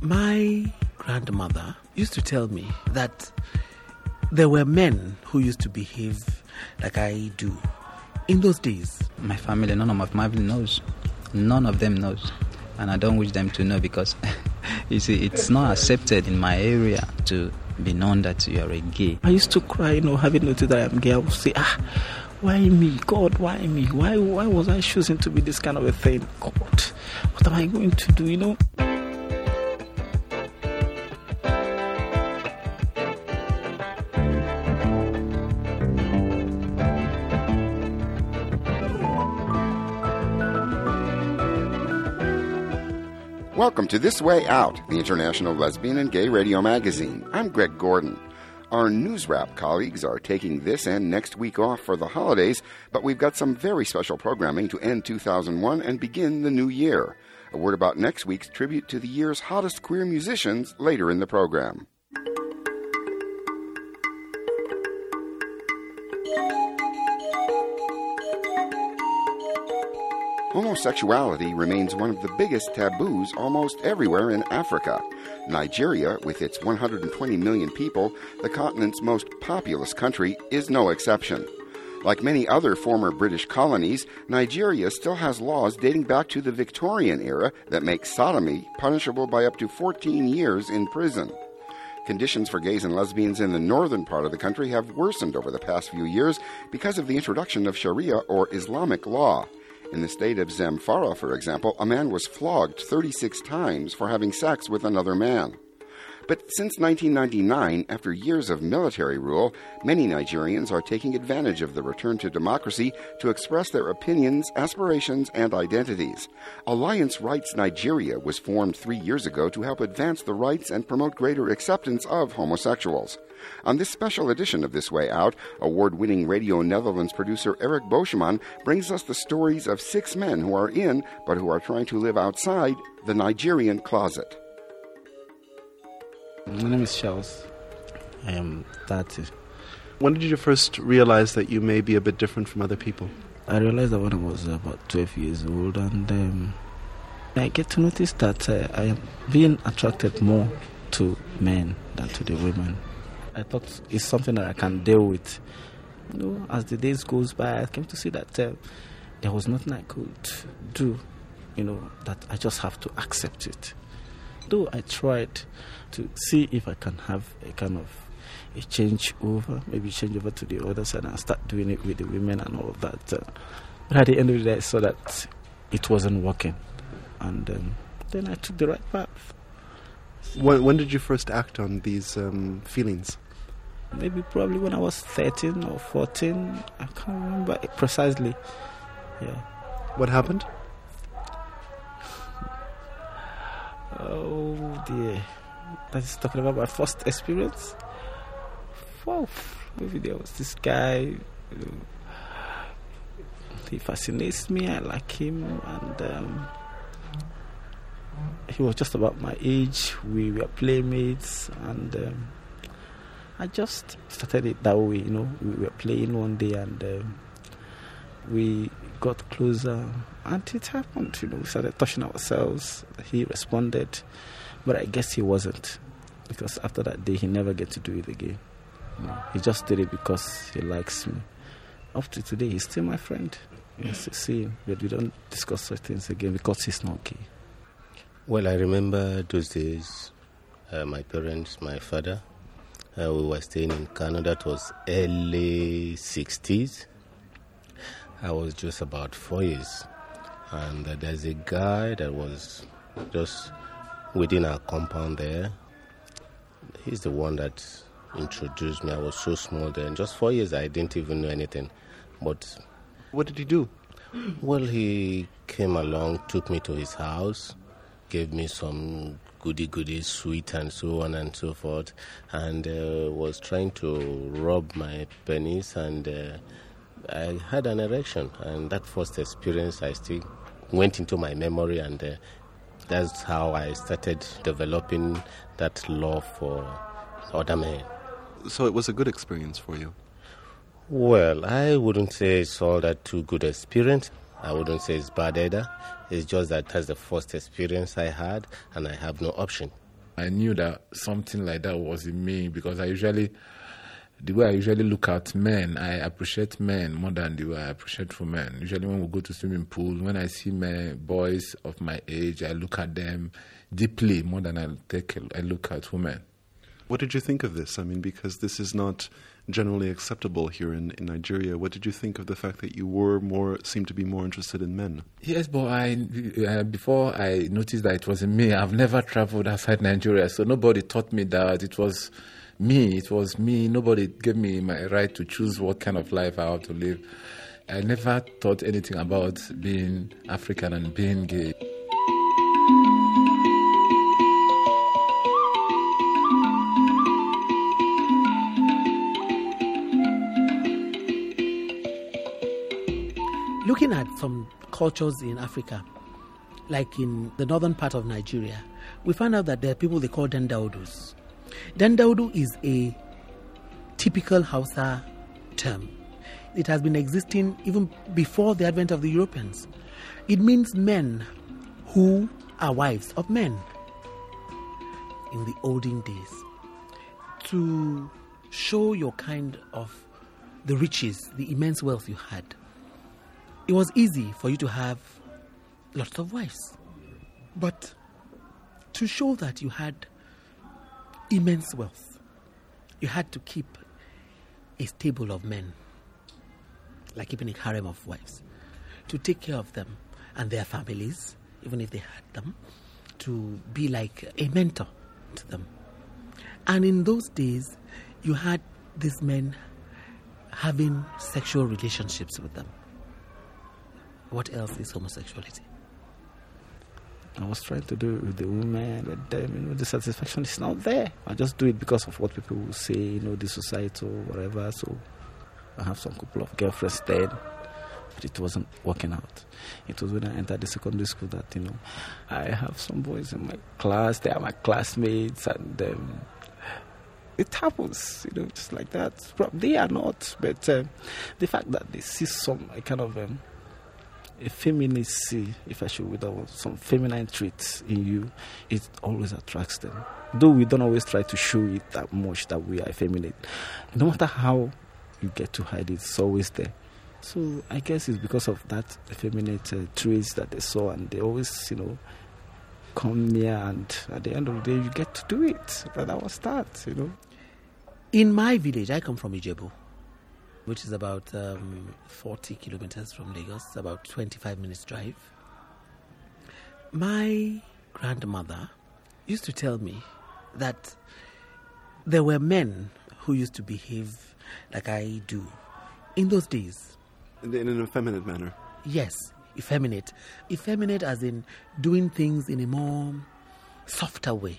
My grandmother used to tell me that there were men who used to behave like I do in those days. My family, none of my family knows. None of them knows. And I don't wish them to know because, you see, it's not accepted in my area to be known that you are a gay. I used to cry, having noticed that I'm gay. I would say, why me? God, why me? Why was I choosing to be this kind of a thing? God, what am I going to do, Welcome to This Way Out, the International Lesbian and Gay Radio Magazine. I'm Greg Gordon. Our News Wrap colleagues are taking this and next week off for the holidays, but we've got some very special programming to end 2001 and begin the new year. A word about next week's tribute to the year's hottest queer musicians later in the program. Homosexuality remains one of the biggest taboos almost everywhere in Africa. Nigeria, with its 120 million people, the continent's most populous country, is no exception. Like many other former British colonies, Nigeria still has laws dating back to the Victorian era that make sodomy punishable by up to 14 years in prison. Conditions for gays and lesbians in the northern part of the country have worsened over the past few years because of the introduction of Sharia or Islamic law. In the state of Zamfara, for example, a man was flogged 36 times for having sex with another man. But since 1999, after years of military rule, many Nigerians are taking advantage of the return to democracy to express their opinions, aspirations, and identities. Alliance Rights Nigeria was formed 3 years ago to help advance the rights and promote greater acceptance of homosexuals. On this special edition of This Way Out, award-winning Radio Netherlands producer Eric Boscheman brings us the stories of 6 men who are in, but who are trying to live outside, the Nigerian closet. My name is Charles. I am 30. When did you first realize that you may be a bit different from other people? I realized that when I was about 12 years old, and I get to notice that I am being attracted more to men than to the women. I thought it's something that I can deal with. As the days goes by, I came to see that there was nothing I could do, that I just have to accept it. Though I tried to see if I can have a kind of a change over to the other side and start doing it with the women and all of that. But at the end of the day, I saw that it wasn't working. And then I took the right path. When did you first act on these feelings? Probably when I was 13 or 14. I can't remember it precisely. Yeah. What happened? Oh dear. That is talking about my first experience. Wow. Maybe there was this guy. He fascinates me. I like him. And he was just about my age. We were playmates. And I just started it that way. We were playing one day and we got closer. And it happened. We started touching ourselves. He responded. But I guess he wasn't. Because after that day, he never get to do it again. He just did it because he likes me. Up to today, he's still my friend. Yes, see him. But we don't discuss such things again because he's not gay. Well, I remember those days, my parents, my father, we were staying in Canada. It was early 60s. I was just about 4 years. And there's a guy that was just within our compound there. He's the one that introduced me. I was so small then. Just 4 years, I didn't even know anything. But what did he do? Well, he came along, took me to his house, gave me some goody sweet and so on and so forth, and was trying to rub my penis, and I had an erection. And that first experience, I still went into my memory, and that's how I started developing that love for other men. So it was a good experience for you? Well, I wouldn't say it's all that too good experience. I wouldn't say it's bad either. It's just that that's the first experience I had, and I have no option. I knew that something like that was in me because the way I usually look at men, I appreciate men more than the way I appreciate for men. Usually when we go to swimming pool, when I see boys of my age, I look at them deeply more than I look at women. What did you think of this? I mean, because this is not generally acceptable here in Nigeria. What did you think of the fact that you seemed to be more interested in men? Yes, but before I noticed that it wasn't me, I've never traveled outside Nigeria, so nobody taught me that it was me. It was me. Nobody gave me my right to choose what kind of life I have to live. I never thought anything about being African and being gay. Looking at some cultures in Africa, like in the northern part of Nigeria, we found out that there are people they call Dandaudus. Dandaudu is a typical Hausa term. It has been existing even before the advent of the Europeans. It means men who are wives of men in the olden days. To show your kind of the riches, the immense wealth you had, it was easy for you to have lots of wives. But to show that you had immense wealth, you had to keep a stable of men, like keeping a harem of wives, to take care of them and their families, even if they had them, to be like a mentor to them. And in those days, you had these men having sexual relationships with them. What else is homosexuality? I was trying to do it with the women, with them, the satisfaction is not there. I just do it because of what people will say, the society or whatever. So I have some couple of girlfriends then, but it wasn't working out. It was when I entered the secondary school that, I have some boys in my class, they are my classmates, and it happens, just like that. They are not, but the fact that they see some kind of effeminacy, if I should, without some feminine traits in you, it always attracts them. Though we don't always try to show it that much that we are effeminate. No matter how you get to hide it, it's always there. So I guess it's because of that effeminate traits that they saw, and they always, come near, and at the end of the day, you get to do it. But that was that, In my village, I come from Ijebu, which is about 40 kilometers from Lagos, about 25 minutes drive. My grandmother used to tell me that there were men who used to behave like I do in those days. In an effeminate manner? Yes, effeminate. Effeminate as in doing things in a more softer way.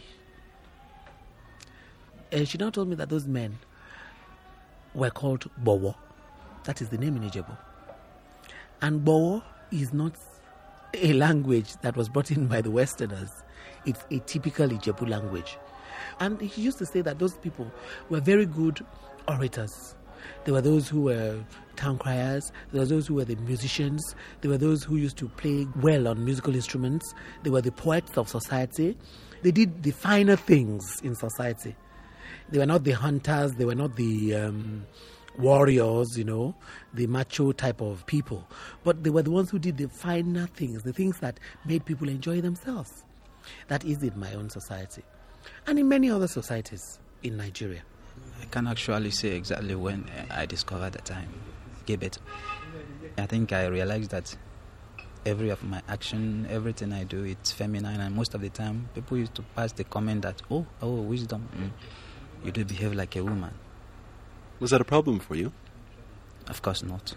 And she now told me that those men were called Bowo. That is the name in Ijebu. And Bowo is not a language that was brought in by the Westerners. It's a typical Ijebu language. And he used to say that those people were very good orators. There were those who were town criers. There were those who were the musicians. There were those who used to play well on musical instruments. They were the poets of society. They did the finer things in society. They were not the hunters. They were not the warriors, the macho type of people. But they were the ones who did the finer things, the things that made people enjoy themselves. That is in my own society. And in many other societies in Nigeria. I can't actually say exactly when I discovered that I'm gay, but I think I realized that every of my action, everything I do, it's feminine, and most of the time people used to pass the comment that, oh, wisdom, you do behave like a woman. Was that a problem for you? Of course not.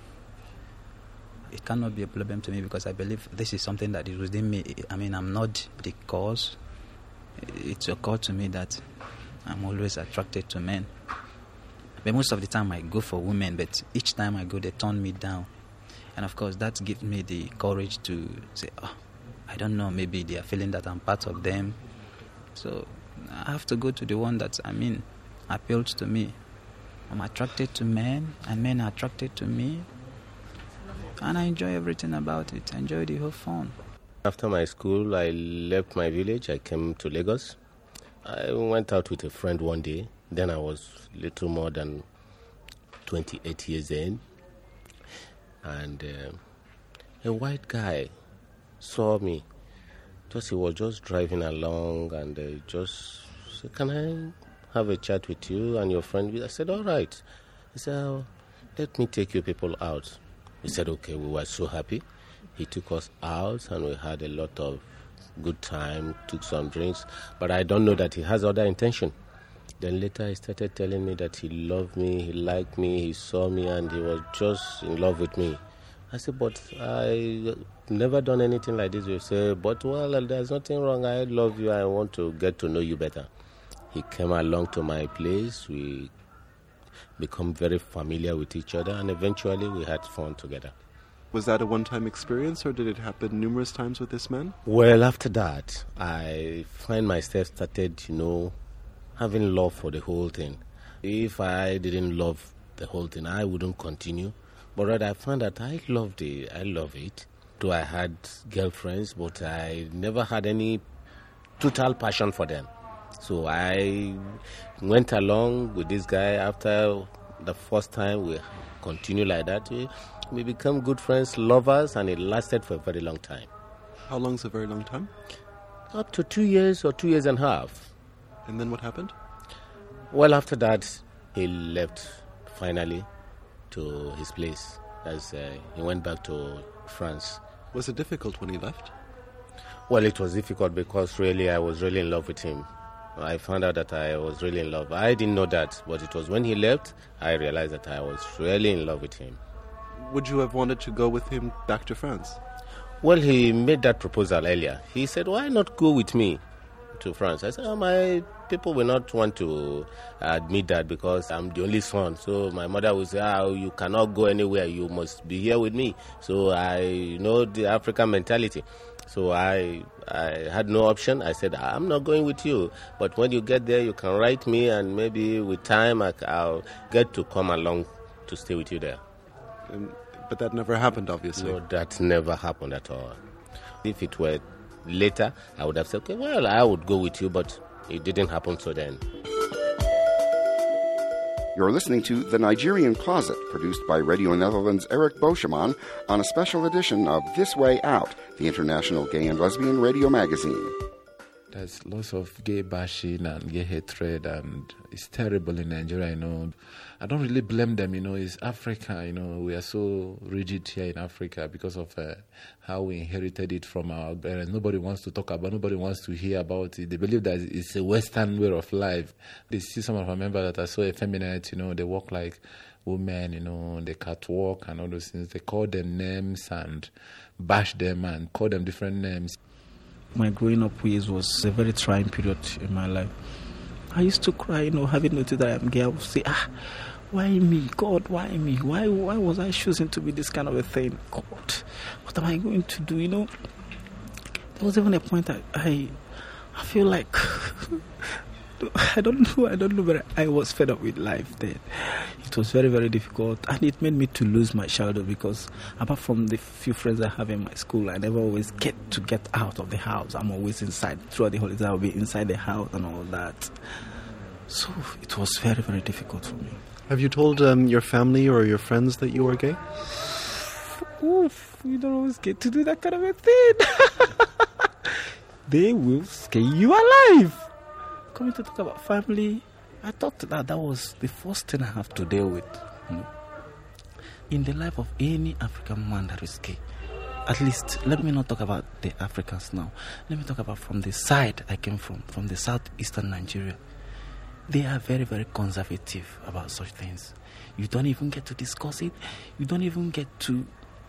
It cannot be a problem to me because I believe this is something that is within me. I mean, I'm not the cause. It's occurred to me that I'm always attracted to men. But most of the time I go for women, but each time I go, they turn me down. And of course, that gives me the courage to say, I don't know, maybe they are feeling that I'm part of them. So I have to go to the one that, appeals to me. I'm attracted to men, and men are attracted to me. And I enjoy everything about it. I enjoy the whole fun. After my school, I left my village. I came to Lagos. I went out with a friend one day. Then I was little more than 28 years in. And a white guy saw me. Just he was just driving along and just said, "Can I have a chat with you and your friend?" I said, "All right." He said, "Oh, let me take you people out." He said, "Okay." We were so happy. He took us out and we had a lot of good time, took some drinks. But I don't know that he has other intention. Then later he started telling me that he loved me, he liked me, he saw me and he was just in love with me. I said, "But I never done anything like this." He said, "But well, there's nothing wrong. I love you. I want to get to know you better." He came along to my place. We become very familiar with each other and eventually we had fun together. Was that a one-time experience or did it happen numerous times with this man? Well, after that, I find myself started, having love for the whole thing. If I didn't love the whole thing, I wouldn't continue. But rather, I found that I love it. Though I had girlfriends, but I never had any total passion for them. So I went along with this guy. After the first time, we continued like that. We became good friends, lovers, and it lasted for a very long time. How long is a very long time? Up to 2 years or 2 years and a half. And then what happened? Well, after that, he left finally to his place. He went back to France. Was it difficult when he left? Well, it was difficult because really I was really in love with him. I found out that I was really in love. I didn't know that, but it was when he left, I realized that I was really in love with him. Would you have wanted to go with him back to France? Well, he made that proposal earlier. He said, "Why not go with me to France?" I said, "My people will not want to admit that because I'm the only son. So my mother will say, you cannot go anywhere. You must be here with me." So I know the African mentality. So I had no option. I said, "I'm not going with you. But when you get there, you can write me and maybe with time I'll get to come along to stay with you there." But that never happened, obviously. No, that never happened at all. If it were later, I would have said, "Okay, well, I would go with you," but it didn't happen so then. You're listening to The Nigerian Closet, produced by Radio Netherlands' Eric Boscheman on a special edition of This Way Out, the international gay and lesbian radio magazine. There's lots of gay bashing and gay hatred, and it's terrible in Nigeria, I don't really blame them, it's Africa, we are so rigid here in Africa because of how we inherited it from our parents. Nobody wants to talk about, nobody wants to hear about it. They believe that it's a Western way of life. They see some of our members that are so effeminate, they walk like women, they catwalk and all those things. They call them names and bash them and call them different names. My growing up years was a very trying period in my life. I used to cry, having noticed that I'm gay. I would say, why me? God, why me? Why was I choosing to be this kind of a thing? God, what am I going to do? There was even a point that I feel like I don't know, but I was fed up with life then. It was very, very difficult, and it made me to lose my childhood because apart from the few friends I have in my school, I never always get out of the house. I'm always inside. Throughout the holidays, I'll be inside the house and all that. So it was very, very difficult for me. Have you told your family or your friends that you were gay? Oof, you don't always get to do that kind of a thing. They will scare you alive. Coming to talk about family, I thought that was the first thing I have to deal with. In the life of any African man that is gay. At least, let me not talk about the Africans now. Let me talk about from the side I came from the southeastern Nigeria. They are very, very conservative about such things. You don't even get to discuss it. You don't even get to...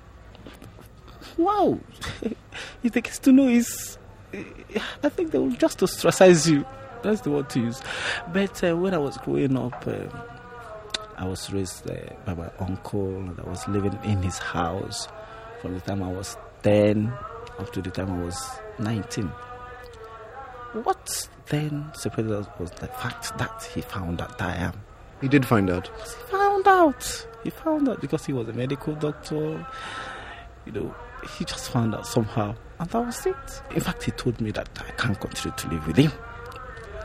Wow! If they get to know is... I think they will just ostracize you. That's the word to use. But when I was growing up, I was raised by my uncle, and I was living in his house from the time I was 10 up to the time I was 19. What then separated us was the fact that he found out that I am. He did find out. He found out because he was a medical doctor. He just found out somehow, and that was it. In fact, he told me that I can't continue to live with him.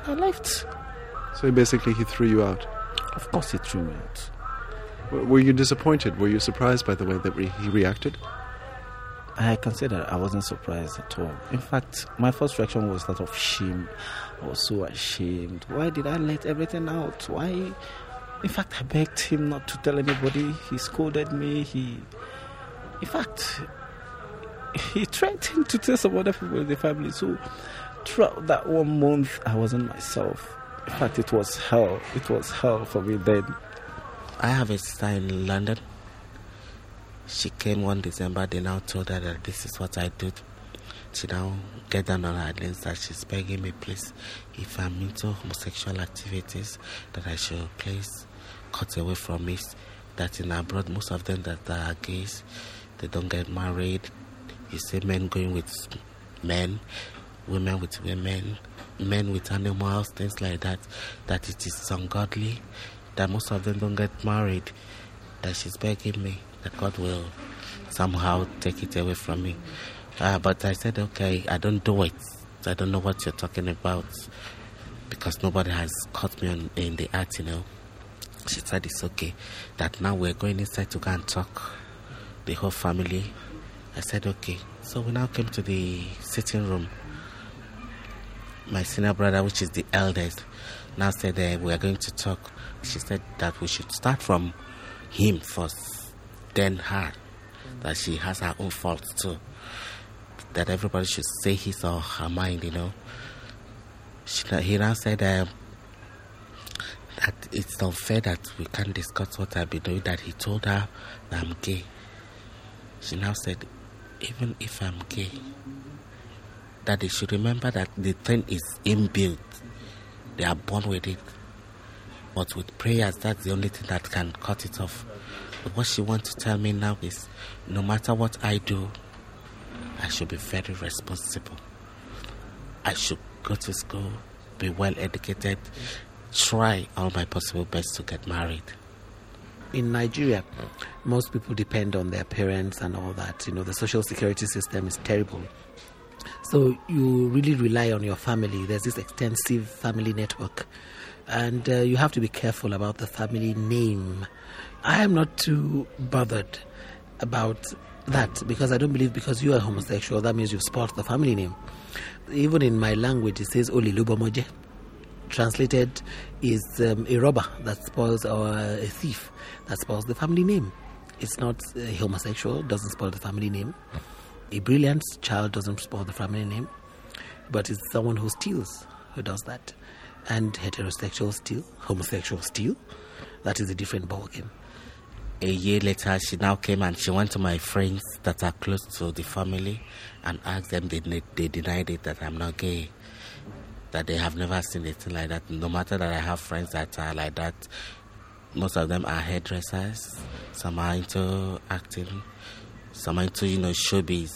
I left. So basically he threw you out. Of course he threw me out. Were you disappointed? Were you surprised by the way that he reacted? I consider I wasn't surprised at all. In fact, my first reaction was that of shame. I was so ashamed. Why did I let everything out? Why? In fact, I begged him not to tell anybody. He scolded me. In fact, he threatened to tell some other people in the family. So throughout that 1 month, I wasn't myself. In fact, it was hell. It was hell for me then. I have a sister in London. She came one December. They now told her that this is what I did. She now get down on her knees that she's begging me, please, if I'm into homosexual activities, that I should please cut away from it. That in abroad, most of them that are gays, they don't get married. You see men going with men, women with women, men with animals, things like that, that it is ungodly, that most of them don't get married, that she's begging me that God will somehow take it away from me. But I said, okay, I don't do it. I don't know what you're talking about because nobody has caught me in the act, you know. She said it's okay, that now we're going inside to go and talk, the whole family. I said, okay. So we now came to the sitting room. My senior brother, which is the eldest, now said we are going to talk. She said that we should start from him first, then her, that she has her own faults too, that everybody should say his or her mind, you know. He now said that it's unfair that we can't discuss what I've been doing, that he told her that I'm gay. She now said, even if I'm gay, that they should remember that the thing is inbuilt. They are born with it. But with prayers, that's the only thing that can cut it off. But what she wants to tell me now is, no matter what I do, I should be very responsible. I should go to school, be well educated, try all my possible best to get married. In Nigeria, most people depend on their parents and all that. You know, the social security system is terrible. So you really rely on your family. There's this extensive family network. And you have to be careful about the family name. I am not too bothered about that because I don't believe because you are homosexual, that means you've spoiled the family name. Even in my language, it says Olilubomoje. Translated is a robber that spoils, or a thief that spoils the family name. It's not a homosexual, doesn't spoil the family name. A brilliant child doesn't spoil the family name, but it's someone who steals who does that. And heterosexual steal, homosexual steal, that is a different ballgame. A year later, she now came and she went to my friends that are close to the family and asked them, they denied it, that I'm not gay, that they have never seen anything like that. No matter that I have friends that are like that, most of them are hairdressers, some are into acting, some are into, showbiz.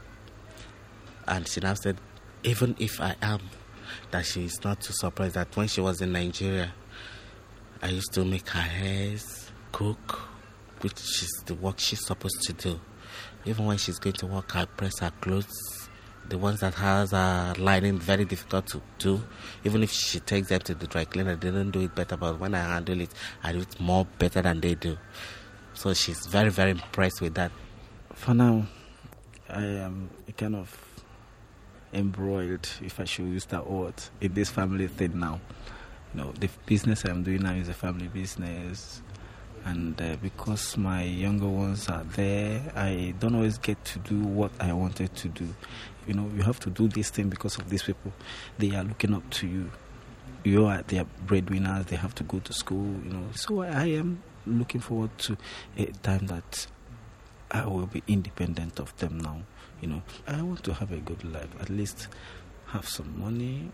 And she now said, even if I am, that she is not too surprised that when she was in Nigeria, I used to make her hairs, cook, which is the work she's supposed to do. Even when she's going to work, I press her clothes. The ones that has a lining, very difficult to do. Even if she takes them to the dry cleaner, they don't do it better. But when I handle it, I do it more better than they do. So she's very, very impressed with that. For now, I am kind of embroiled, if I should use that word, in this family thing now. The business I'm doing now is a family business. And because my younger ones are there, I don't always get to do what I wanted to do. You have to do this thing because of these people. They are looking up to you. You are their breadwinners. They have to go to school, So I am looking forward to a time that I will be independent of them now. I want to have a good life, at least have some money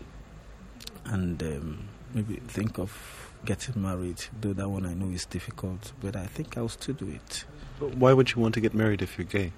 and maybe think of getting married, though that one I know is difficult, but I think I'll still do it. But why would you want to get married if you're gay?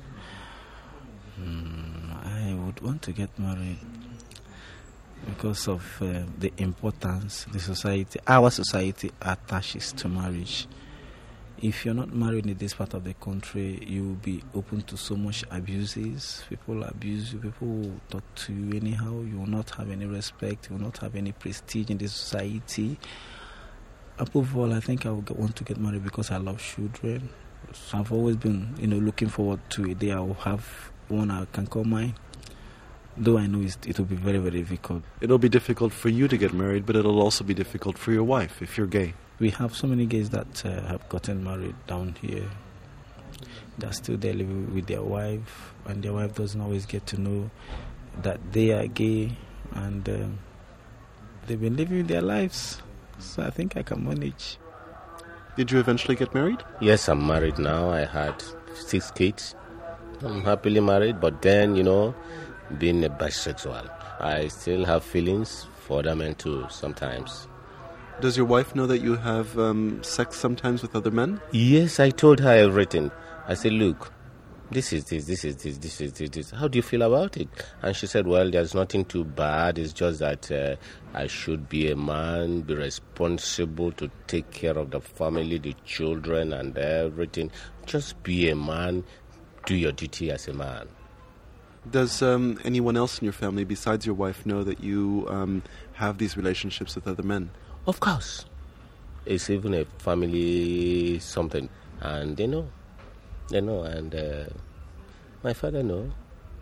I would want to get married because of the importance our society attaches to marriage. if you're not married in this part of the country, you will be open to so much abuses. People abuse you. People will talk to you anyhow. You will not have any respect. You will not have any prestige in this society. Above all, I think I want to get married because I love children. So I've always been, looking forward to a day I will have one I can call mine. Though I know it will be very, very difficult. It'll be difficult for you to get married, but it'll also be difficult for your wife if you're gay. We have so many gays that have gotten married down here. They're still there living with their wife, and their wife doesn't always get to know that they are gay, and they've been living their lives. So I think I can manage. Did you eventually get married? Yes, I'm married now. I had 6 kids. I'm happily married, but then, being a bisexual, I still have feelings for other men too sometimes. Does your wife know that you have sex sometimes with other men? Yes, I told her everything. I said, look, this is this. How do you feel about it? And she said, well, there's nothing too bad. It's just that I should be a man, be responsible to take care of the family, the children and everything. Just be a man, do your duty as a man. Does anyone else in your family besides your wife know that you have these relationships with other men? Of course. It's even a family something. And they know. And my father knows.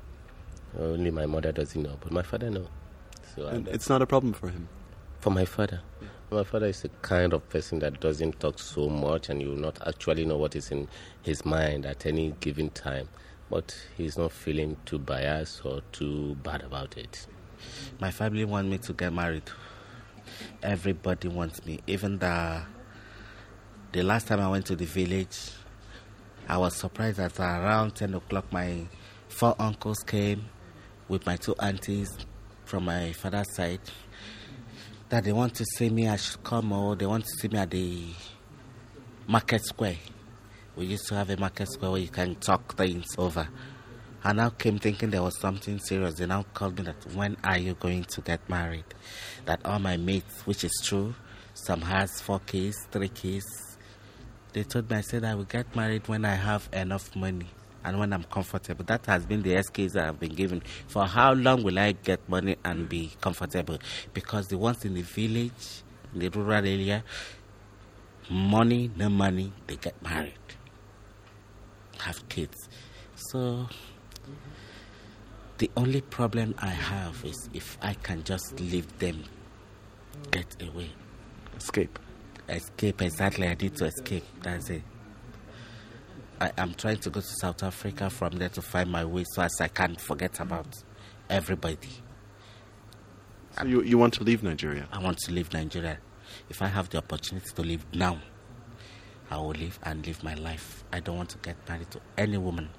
Only my mother doesn't know, but my father knows. So, and it's not a problem for him? For my father. My father is the kind of person that doesn't talk so much, and you will not actually know what is in his mind at any given time. But he's not feeling too biased or too bad about it. My family want me to get married. Everybody wants me. Even the last time I went to the village, I was surprised that around 10 o'clock my 4 uncles came with my 2 aunties from my father's side, that they want to see me, I should come, or they want to see me at the market square. We used to have a market square where you can talk things over. I now came thinking there was something serious. They now called me that, when are you going to get married? That all my mates, which is true, some has 4 kids, 3 kids. They told me, I said I will get married when I have enough money and when I'm comfortable. That has been the excuse that I've been given. For how long will I get money and be comfortable? Because the ones in the village, in the rural area, money, no money, they get married, have kids. So the only problem I have is if I can just leave them, get away. Escape, exactly. I need to escape. That's it. I am trying to go to South Africa, from there to find my way so as I can forget about everybody. So you want to leave Nigeria? I want to leave Nigeria. If I have the opportunity to leave now, I will leave and live my life. I don't want to get married to any woman.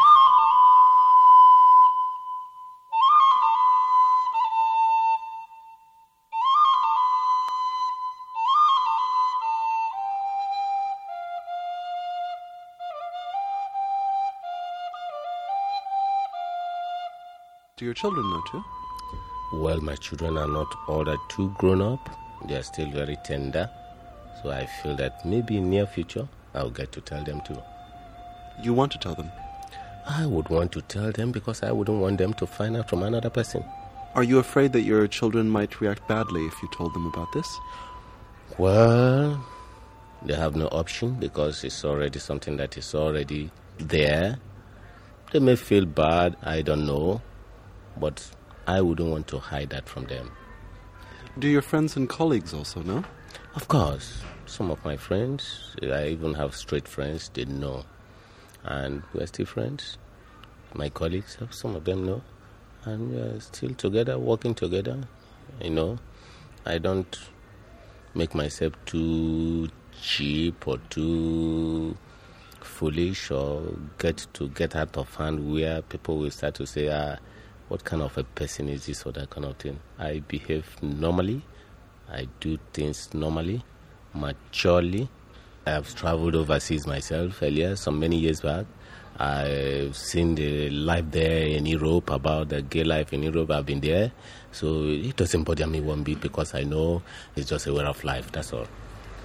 Do your children know too? Well, my children are not all that too grown up. They are still very tender. So I feel that maybe in near future, I'll get to tell them too. You want to tell them? I would want to tell them because I wouldn't want them to find out from another person. Are you afraid that your children might react badly if you told them about this? Well, they have no option because it's already something that is already there. They may feel bad, I don't know. But I wouldn't want to hide that from them. Do your friends and colleagues also know? Of course. Some of my friends, I even have straight friends, they know. And we're still friends. My colleagues, some of them know. And we're still together, working together. I don't make myself too cheap or too foolish or get out of hand where people will start to say, what kind of a person is this or that kind of thing. I behave normally. I do things normally, maturely. I've traveled overseas myself earlier, many years back. I've seen the life there in Europe, about the gay life in Europe. I've been there. So it doesn't bother me one bit because I know it's just a way of life, that's all.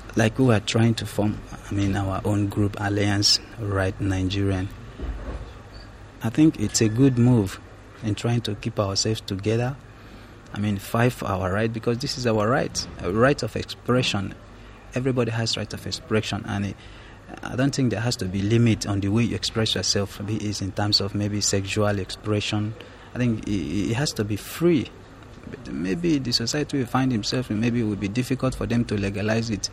like we are trying to form, our own group, Alliance Right Nigerian. I think it's a good move in trying to keep ourselves together. Fight for our right, because this is our right, a right of expression. Everybody has right of expression, and I don't think there has to be limit on the way you express yourself. Maybe it's in terms of maybe sexual expression. I think it has to be free. But maybe the society will find themselves, maybe it will be difficult for them to legalize it.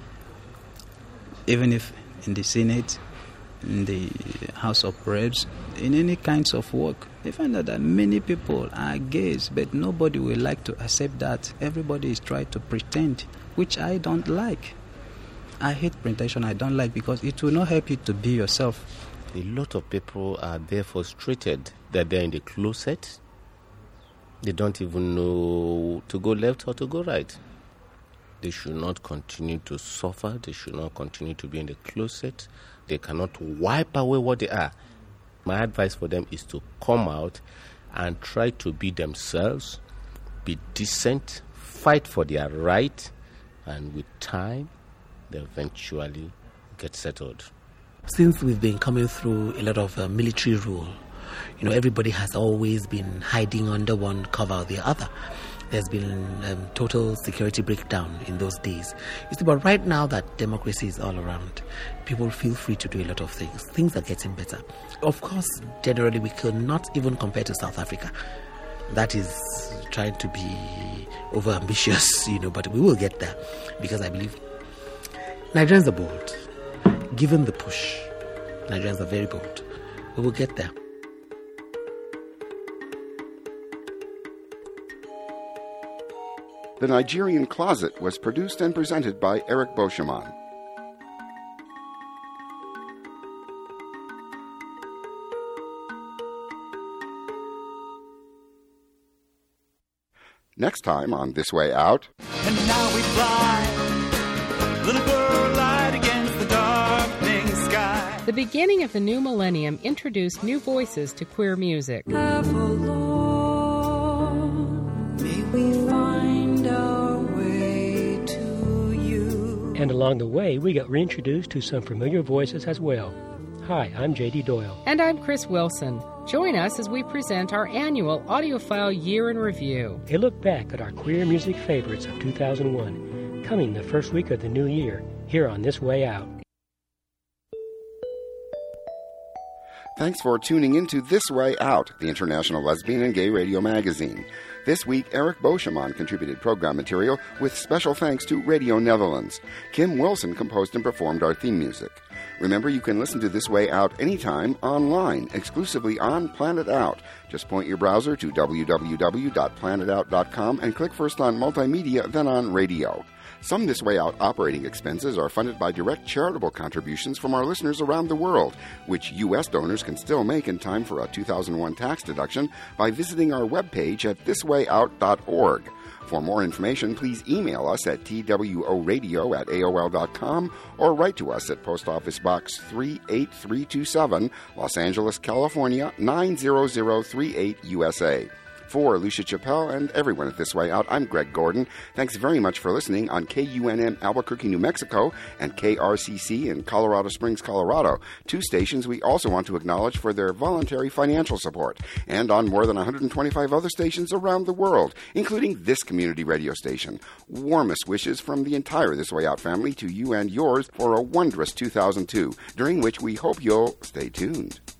Even if in the Senate, in the House of Reps, in any kinds of work, they find out that many people are gays, but nobody will like to accept that. Everybody is trying to pretend, which I don't like. I hate pretension. I don't like, because it will not help you to be yourself. A lot of people are there frustrated that they're in the closet. They don't even know to go left or to go right. They should not continue to suffer. They should not continue to be in the closet. They cannot wipe away what they are. My advice for them is to come out and try to be themselves, be decent, fight for their right, and with time, they eventually get settled. Since we've been coming through a lot of military rule, everybody has always been hiding under one cover or the other. There's been total security breakdown in those days. You see, but right now that democracy is all around, people feel free to do a lot of things. Things are getting better. Of course, generally we could not even compare to South Africa. That is trying to be over-ambitious, but we will get there, because I believe Nigerians are bold. Given the push, Nigerians are very bold. We will get there. The Nigerian Closet was produced and presented by Eric Beauchemin. Next time on This Way Out. And now we fly, little girl light against the darkening sky. The beginning of the new millennium introduced new voices to queer music. Lord, may we find our way to you. And along the way, we got reintroduced to some familiar voices as well. Hi, I'm J.D. Doyle. And I'm Chris Wilson. Join us as we present our annual Audiophile Year in Review. A look back at our queer music favorites of 2001, coming the first week of the new year, here on This Way Out. Thanks for tuning in to This Way Out, the international lesbian and gay radio magazine. This week, Eric Beauchemin contributed program material with special thanks to Radio Netherlands. Kim Wilson composed and performed our theme music. Remember, you can listen to This Way Out anytime online, exclusively on Planet Out. Just point your browser to www.planetout.com and click first on Multimedia, then on Radio. Some This Way Out operating expenses are funded by direct charitable contributions from our listeners around the world, which U.S. donors can still make in time for a 2001 tax deduction by visiting our webpage at thiswayout.org. For more information, please email us at tworadio@aol.com or write to us at Post Office Box 38327, Los Angeles, California, 90038 USA. For Lucia Chappelle and everyone at This Way Out, I'm Greg Gordon. Thanks very much for listening on KUNM Albuquerque, New Mexico, and KRCC in Colorado Springs, Colorado, two stations we also want to acknowledge for their voluntary financial support, and on more than 125 other stations around the world, including this community radio station. Warmest wishes from the entire This Way Out family to you and yours for a wondrous 2002, during which we hope you'll stay tuned.